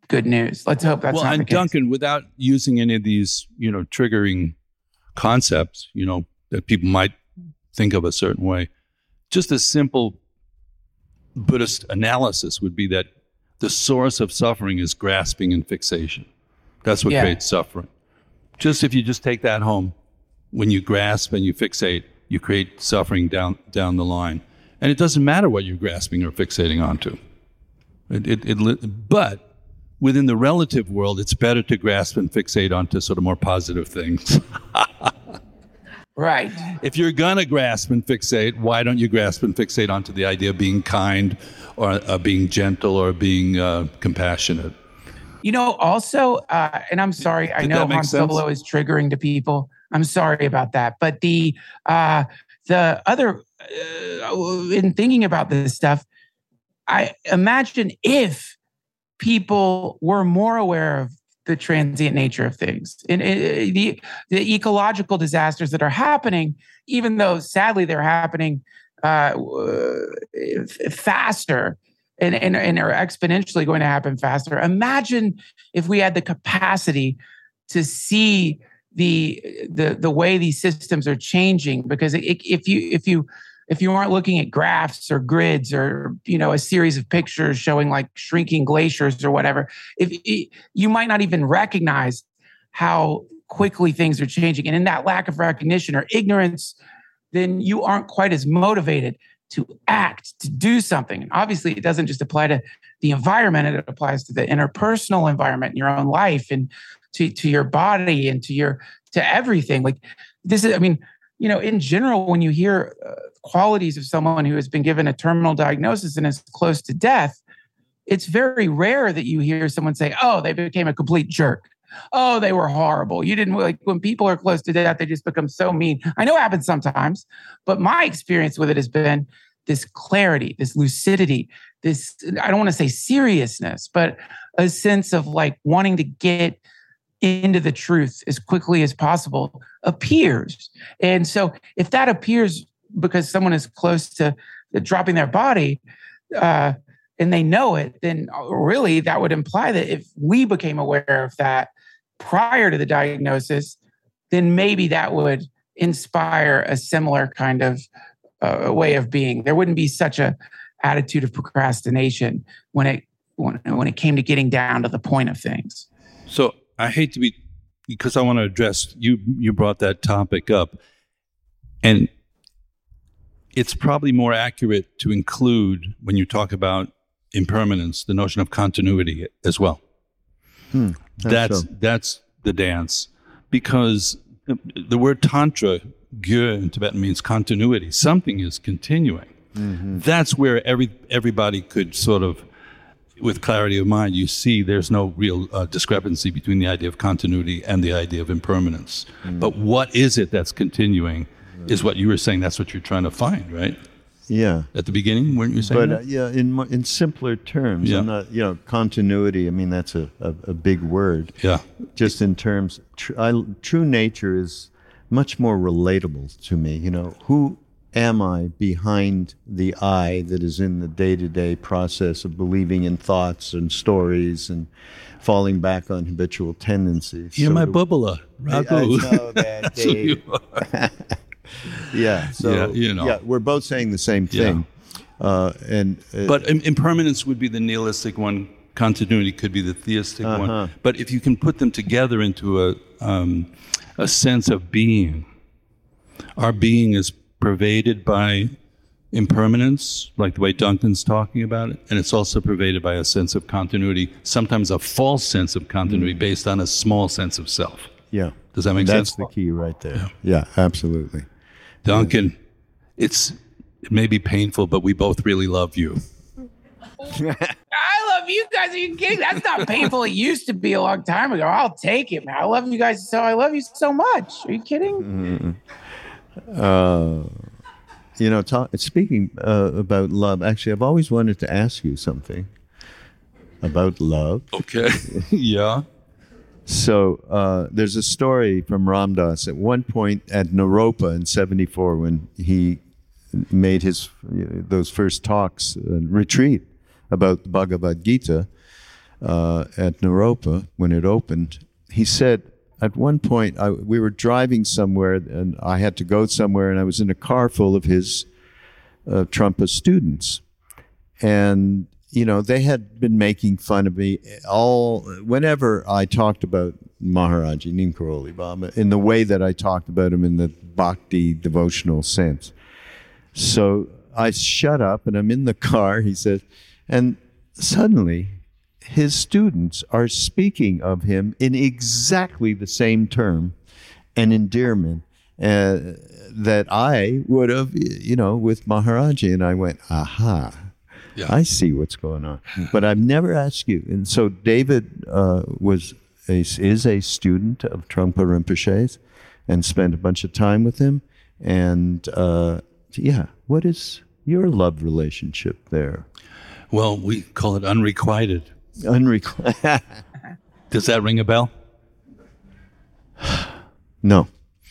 B: good news. Let's hope that's
D: well,
B: not
D: and
B: the case.
D: Duncan, without using any of these, you know, triggering concepts, you know, that people might think of a certain way, just a simple Buddhist analysis would be that the source of suffering is grasping and fixation. That's what
B: Yeah.
D: creates suffering. Just if you just take that home, when you grasp and you fixate, you create suffering down down the line. And it doesn't matter what you're grasping or fixating onto. It, it, it, but within the relative world, it's better to grasp and fixate onto sort of more positive things.
B: Right.
D: If you're going to grasp and fixate, why don't you grasp and fixate onto the idea of being kind or uh, being gentle or being uh, compassionate?
B: You know, also, uh, and I'm sorry, I
D: Did
B: know
D: that make
B: Han
D: sense?
B: Solo is triggering to people. I'm sorry about that. But the uh, the other, uh, in thinking about this stuff, I imagine if people were more aware of the transient nature of things and uh, the the ecological disasters that are happening, even though sadly they're happening uh, faster. And, and, and are exponentially going to happen faster. Imagine if we had the capacity to see the the the way these systems are changing. Because it, if you if you if you aren't looking at graphs or grids or you know a series of pictures showing like shrinking glaciers or whatever, if it, you might not even recognize how quickly things are changing. And in that lack of recognition or ignorance, then you aren't quite as motivated to act, to do something. And obviously, it doesn't just apply to the environment, it applies to the interpersonal environment in your own life and to, to your body and to your to everything. Like this is, I mean, you know, in general, when you hear uh, qualities of someone who has been given a terminal diagnosis and is close to death, it's very rare that you hear someone say, oh, they became a complete jerk. Oh, they were horrible. You didn't like when people are close to death, they just become so mean. I know it happens sometimes, but my experience with it has been this clarity, this lucidity, this, I don't want to say seriousness, but a sense of like wanting to get into the truth as quickly as possible appears. And so if that appears because someone is close to dropping their body, uh, and they know it, then really that would imply that if we became aware of that prior to the diagnosis, then maybe that would inspire a similar kind of uh, way of being. There wouldn't be such a attitude of procrastination when it when, when it came to getting down to the point of things.
D: So I hate to be, because I want to address, you you brought that topic up, and it's probably more accurate to include, when you talk about impermanence, the notion of continuity as well.
C: Hmm,
D: that's
C: so.
D: that's the dance, because the word tantra, gyo in Tibetan, means continuity. Something is continuing. Mm-hmm. That's where every everybody could sort of, with clarity of mind, you see there's no real uh, discrepancy between the idea of continuity and the idea of impermanence. Mm. But what is it that's continuing mm. is what you were saying. That's what you're trying to find, right?
C: Yeah.
D: At the beginning, weren't you saying
C: but,
D: that?
C: Uh, yeah, in in simpler terms.
D: Yeah.
C: I'm not, you know, continuity, I mean, that's a, a, a big word.
D: Yeah.
C: Just in terms, tr- I, true nature is much more relatable to me. You know, who am I behind the I that is in the day-to-day process of believing in thoughts and stories and falling back on habitual tendencies?
D: You're
C: so
D: my
C: to,
D: bubbler, Raghu.
C: I, I know that, Dave. Yeah, so
D: yeah, you know.
C: yeah, we're both saying the same thing. Yeah. Uh, and uh,
D: but im- impermanence would be the nihilistic one. Continuity could be the theistic
C: uh-huh.
D: one. But if you can put them together into a um, a sense of being, our being is pervaded by impermanence, like the way Duncan's talking about it, and it's also pervaded by a sense of continuity, sometimes a false sense of continuity mm. based on a small sense of self.
C: Yeah.
D: Does that make
C: That's
D: sense?
C: That's the key right there.
D: Yeah,
C: yeah absolutely.
D: Duncan, yeah. it's it may be painful, but we both really love you.
B: I love you guys. Are you kidding? That's not painful. It used to be a long time ago. I'll take it, man. I love you guys so. I love you so much. Are you kidding?
C: Mm-hmm. Uh, you know, talk, speaking uh, about love, actually, I've always wanted to ask you something about love.
D: Okay. Yeah.
C: So uh, there's a story from Ram Dass at one point at Naropa in seventy-four when he made his you know, those first talks and retreat about the Bhagavad Gita. uh, at Naropa when it opened. He said at one point I, we were driving somewhere and I had to go somewhere, and I was in a car full of his uh, Trungpa students, and you know they had been making fun of me all whenever I talked about Maharaji Neem Karoli Baba in the way that I talked about him in the bhakti devotional sense. So I shut up and I'm in the car, he says, and suddenly his students are speaking of him in exactly the same term and endearment uh, that I would have, you know, with Maharaji. And I went, aha, yeah. I see what's going on. But I've never asked you. And so David uh, was a, is a student of Trungpa Rinpoche's and spent a bunch of time with him. And uh, yeah, what is your love relationship there?
D: Well, we call it unrequited.
C: Unrequited.
D: Does that ring a bell?
C: No.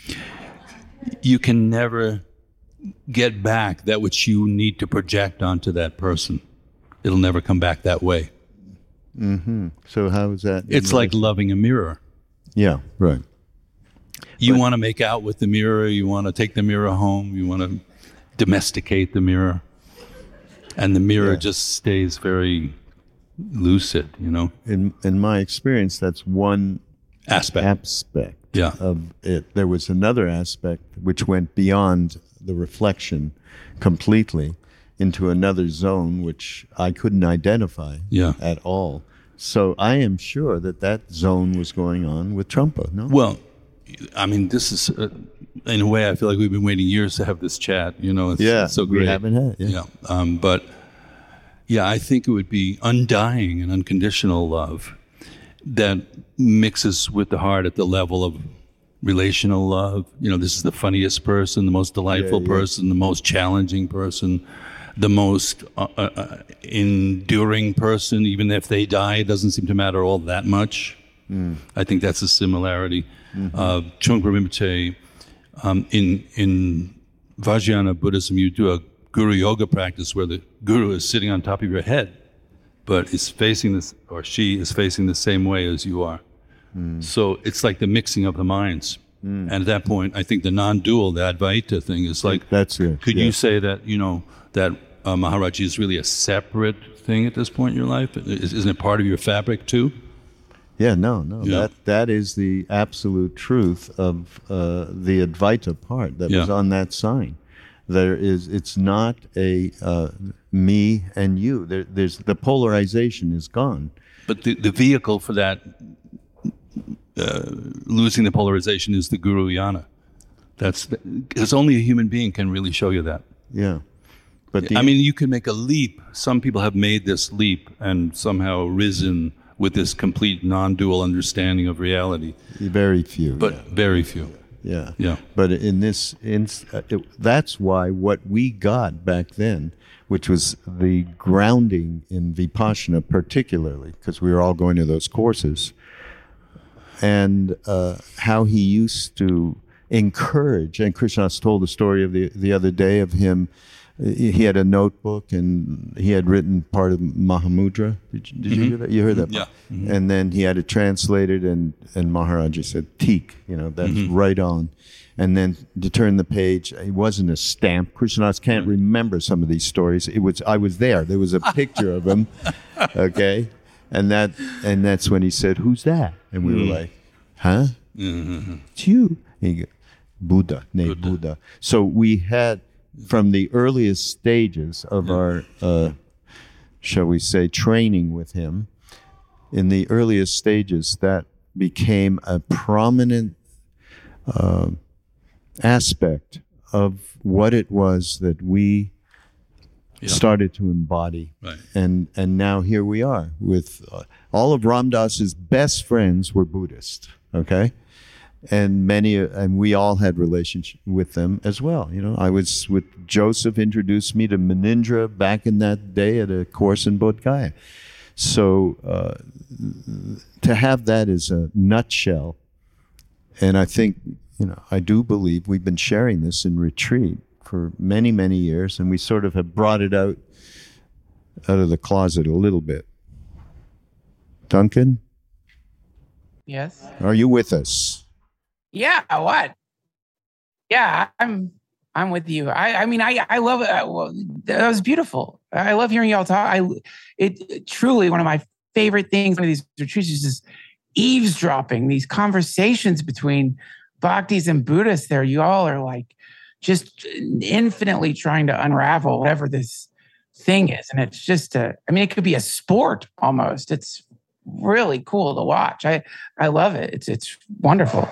D: You can never get back that which you need to project onto that person. It'll never come back that way.
C: Mm-hmm. So how is that?
D: It's like loving a mirror.
C: Yeah, right.
D: You
C: But-
D: want to make out with the mirror. You want to take the mirror home. You want to domesticate the mirror. And the mirror
C: Yeah.
D: just stays very lucid, you know?
C: In in my experience, that's one
D: Aspect.
C: aspect
D: Yeah.
C: of it. There was another aspect which went beyond the reflection completely into another zone which I couldn't identify
D: Yeah.
C: at all. So I am sure that that zone was going on with Trungpa, no?
D: Well, I mean, this is, uh, in a way, I feel like we've been waiting years to have this chat, you know? It's,
C: yeah,
D: it's so great.
C: we haven't had, yeah.
D: Yeah. Um, but, yeah, I think it would be undying and unconditional love that mixes with the heart at the level of relational love. You know, this is the funniest person, the most delightful
C: Yeah, yeah.
D: person, the most challenging person, the most uh, uh, enduring person. Even if they die, it doesn't seem to matter all that much. Mm. I think that's a similarity. Mm-hmm. Uh, Trungpa Rinpoche, um, in in Vajrayana Buddhism, you do a guru yoga practice where the guru is sitting on top of your head, but is facing this, or she is facing the same way as you are. Mm. So it's like the mixing of the minds. Mm. And at that point, I think the non-dual, the Advaita thing is like,
C: that's it.
D: Could
C: yeah.
D: you say that, you know, that uh, Maharaji is really a separate thing at this point in your life? Is, isn't it part of your fabric too?
C: Yeah, no, no.
D: Yeah.
C: That that is the absolute truth of uh, the Advaita part that
D: Yeah.
C: was on that sign. There is, it's not a uh, me and you. There, there's the polarization is gone.
D: But the, the vehicle for that, uh, losing the polarization, is the Guru Yana. That's because only a human being can really show you that.
C: Yeah, but the,
D: I mean, you can make a leap. Some people have made this leap and somehow risen with this complete non-dual understanding of reality.
C: very few.
D: But
C: yeah.
D: very few.
C: Yeah.
D: Yeah.
C: But in this, in, uh, it, that's why what we got back then, which was the grounding in Vipassana particularly, because we were all going to those courses, and uh, how he used to encourage, and Krishnadas told the story of the, the other day of him, he had a notebook and he had written part of Mahamudra. Did you, did
D: Mm-hmm.
C: you hear that? You heard that?
D: Yeah. Mm-hmm.
C: And then he had it translated, and, and Maharaji said, teak, you know, that's
D: Mm-hmm.
C: right on. And then to turn the page, it wasn't a stamp. Krishnadas can't remember some of these stories. It was, I was there. There was a picture of him, okay? And that, and that's when he said, who's that? And we
D: Mm-hmm.
C: were like, huh?
D: Mm-hmm.
C: It's you. And he go, Buddha, nay,
D: Buddha.
C: Buddha. So we had, from the earliest stages of our, uh, shall we say, training with him, in the earliest stages, that became a prominent uh, aspect of what it was that we
D: Yeah.
C: started to embody.
D: Right.
C: And and now here we are with uh, all of Ram Dass's best friends were Buddhist, okay? And many, and we all had relationship with them as well. You know, I was with Joseph, introduced me to Manindra back in that day at a course in Bodh Gaya. So uh, to have that as a nutshell, and I think, you know, I do believe we've been sharing this in retreat for many, many years, and we sort of have brought it out out of the closet a little bit Duncan,
B: Yes.
C: are you with us?
B: Yeah. What? Yeah, I'm. I'm with you. I. I mean, I. I love it. Well, that was beautiful. I love hearing y'all talk. I. It, it truly one of my favorite things of these retreats is just eavesdropping these conversations between Bhaktis and Buddhists. There, you all are like just infinitely trying to unravel whatever this thing is, and it's just a. I mean, it could be a sport almost. It's really cool to watch. I. I love it. It's. It's wonderful.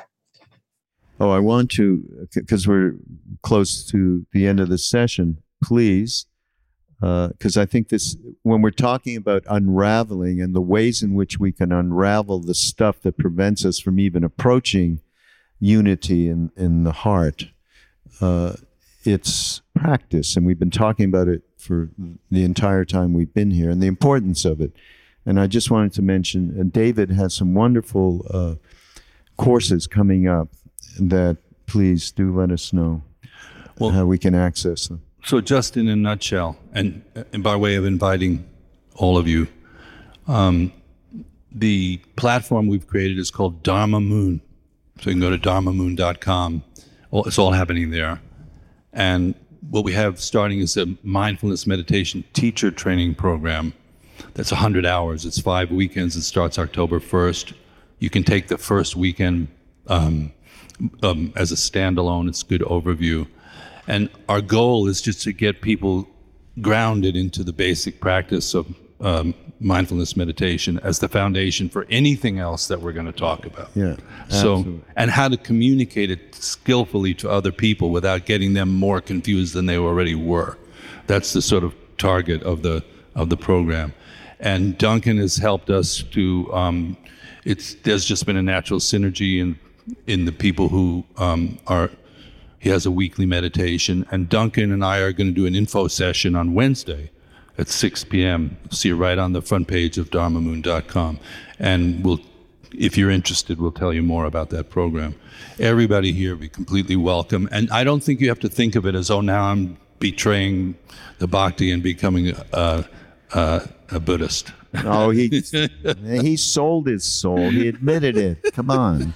C: Oh, I want to, because we're close to the end of the session, please, because uh, I think this, when we're talking about unraveling and the ways in which we can unravel the stuff that prevents us from even approaching unity in, in the heart, uh, it's practice. And we've been talking about it for the entire time we've been here and the importance of it. And I just wanted to mention, uh, David has some wonderful uh, courses coming up that please do let us know well, how we can access them.
D: So just in a nutshell, and, and by way of inviting all of you, um, the platform we've created is called Dharma Moon. So you can go to dharma moon dot com. It's all happening there. And what we have starting is a mindfulness meditation teacher training program. That's one hundred hours. It's five weekends. It starts October first. You can take the first weekend um, Um, as a standalone. It's a good overview. And our goal is just to get people grounded into the basic practice of um, mindfulness meditation as the foundation for anything else that we're going to talk about.
C: Yeah,
D: so,
C: absolutely.
D: And how to communicate it skillfully to other people without getting them more confused than they already were. That's the sort of target of the of the program. And Duncan has helped us to, um, it's there's just been a natural synergy in in the people who um, are, he has a weekly meditation, and Duncan and I are going to do an info session on Wednesday at six p.m. See it right on the front page of dharma moon dot com. And we'll, if you're interested, we'll tell you more about that program. Everybody here will be completely welcome. And I don't think you have to think of it as, oh, now I'm betraying the bhakti and becoming a, a, a Buddhist.
C: No, he, he sold his soul. He admitted it. Come on.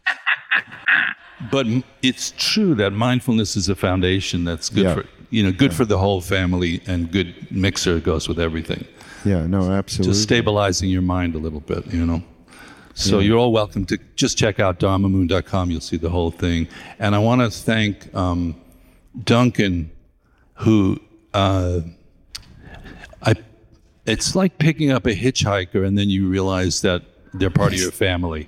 D: But it's true that mindfulness is a foundation that's good
C: yeah.
D: for, you know, good
C: yeah.
D: for the whole family, and good mixer goes with everything.
C: Yeah, no, absolutely.
D: Just stabilizing your mind a little bit, you know. So
C: yeah.
D: you're all welcome to just check out dharma moon dot com. You'll see the whole thing. And I want to thank um, Duncan, who, uh, I, it's like picking up a hitchhiker and then you realize that they're part of your family.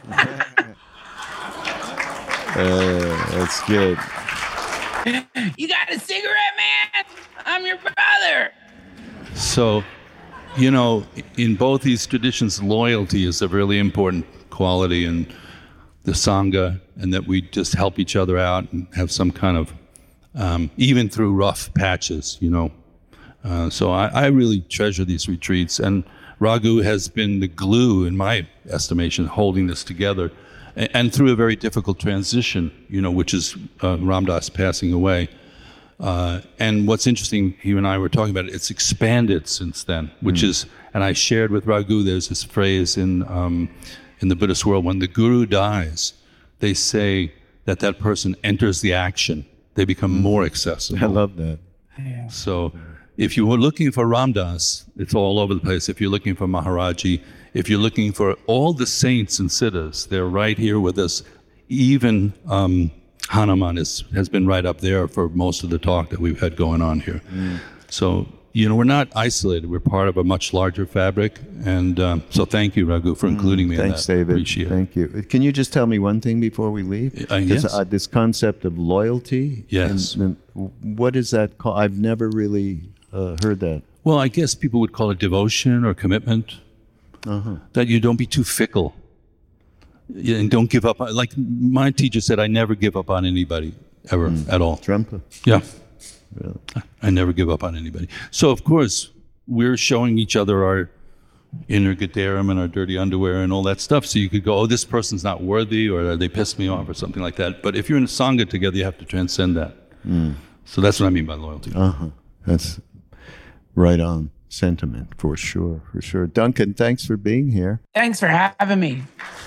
C: Uh, that's good.
B: You got a cigarette, man? I'm your brother.
D: So, you know, in both these traditions, loyalty is a really important quality in the Sangha, and that we just help each other out and have some kind of, um, even through rough patches, you know. Uh, so I, I really treasure these retreats, and Raghu has been the glue, in my estimation, holding this together. And through a very difficult transition, you know, which is uh, Ram Dass passing away. Uh, and what's interesting, you and I were talking about it, it's expanded since then, which mm. is, and I shared with Raghu, there's this phrase in um, in the Buddhist world, when the guru dies, they say that that person enters the action. They become mm. more accessible.
C: I love that.
B: Yeah.
D: So if you were looking for Ram Dass, it's all over the place. If you're looking for Maharaji, if you're looking for all the saints and siddhas, they're right here with us. Even um, Hanuman is, has been right up there for most of the talk that we've had going on here. Mm. So, you know, we're not isolated. We're part of a much larger fabric. And um, so thank you, Raghu, for including mm. me
C: Thanks,
D: in that.
C: David.
D: Appreciate
C: Thank you. Can you just tell me one thing before we leave?
D: Uh, yes.
C: Uh, this concept of loyalty.
D: Yes.
C: And, and what is that called? I've never really uh, heard that.
D: Well, I guess people would call it devotion or commitment. Uh-huh. That you don't be too fickle and don't give up. Like my teacher said, I never give up on anybody ever mm. at all.
C: Trumpa.
D: Yeah.
C: Really?
D: I never give up on anybody. So, of course, we're showing each other our inner Gedarim and our dirty underwear and all that stuff. So you could go, oh, this person's not worthy, or they pissed me off or something like that. But if you're in a Sangha together, you have to transcend that. Mm. So that's what I mean by loyalty.
C: Uh-huh. That's right on. sentiment, for sure, for sure. Duncan, thanks for being here.
B: Thanks for having me.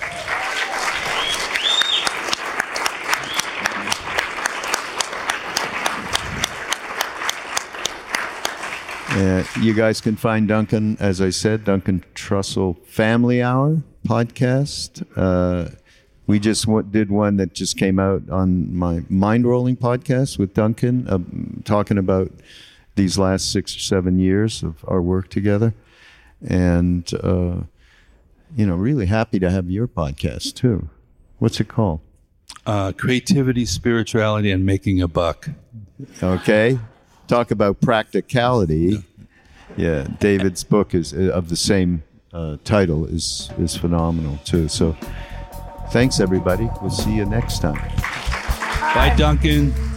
C: Uh, you guys can find Duncan, as I said, Duncan Trussell Family Hour podcast. Uh, we just w- did one that just came out on my Mind Rolling podcast with Duncan, uh, talking about these last six or seven years of our work together. And, uh, you know, really happy to have your podcast too. What's it called?
D: Uh, creativity, spirituality, and making a buck.
C: Okay. Talk about practicality. Yeah, David's book is of the same uh, title is is phenomenal too. So thanks everybody. We'll see you next time.
D: Bye, Duncan.